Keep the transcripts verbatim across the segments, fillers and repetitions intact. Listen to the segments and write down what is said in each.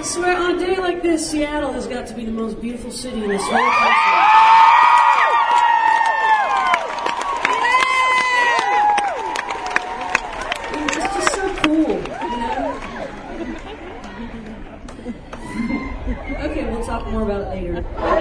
swear, on a day like this, Seattle has got to be the most beautiful city in this whole country. It's just so cool, you know? Okay, we'll talk more about it later.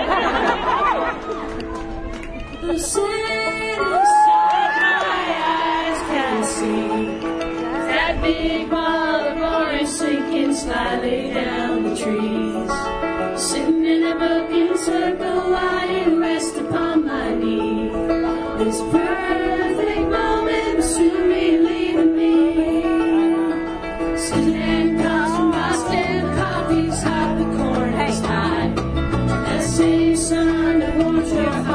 The saddest sight my eyes can see, that big wall of orange sinking slightly down the trees. Sitting in a booking circle while you rest upon my knee. This perfect moment will soon be leaving me. Suzanne comes from Boston, coffee's hot, the corn is high. Let's sing son, the warmth your heart.